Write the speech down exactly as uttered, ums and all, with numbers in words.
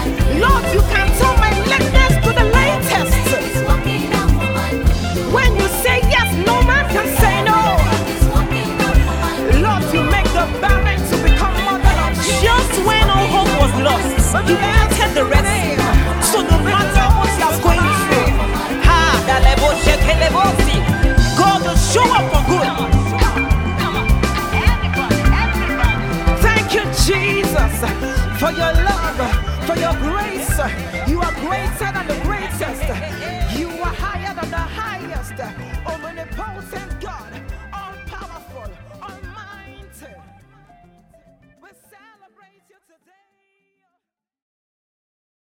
Lord, you can turn my lateness to the latest. When you say yes, no man can say no. Lord, you make the barren to become mother of children. Just when all hope was lost, you parted the Red Sea. So no matter what you are going through, ha, that level, check it, level, see, God will show up for good. Thank you, Jesus, for your love, for your grace. You